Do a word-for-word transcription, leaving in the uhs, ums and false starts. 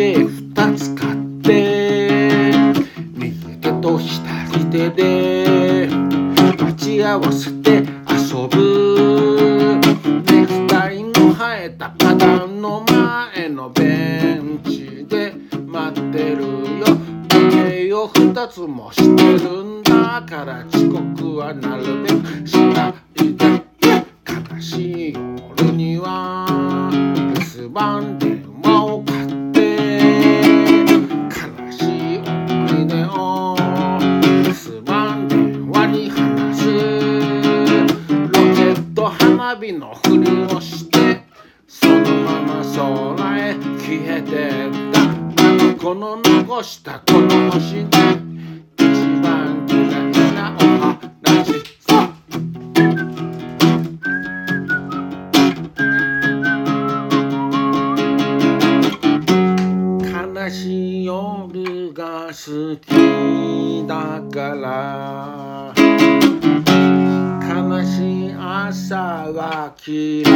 計二つ買って右手と左手で待ち合わせて遊ぶ。ネクタイの生えた花壇の前のベンチで待ってるよ。時計を二つもしてるんだから遅刻はなるべくしないで。悲しい夜には留守番電話を買って悲しい思い出を留守番電話に話す。ロケット花火のふりをしてそのまま空へ消えてった。あの子の残したこの星で一番嫌いなお話さ。悲しい夜が好きだから悲しい朝は嫌い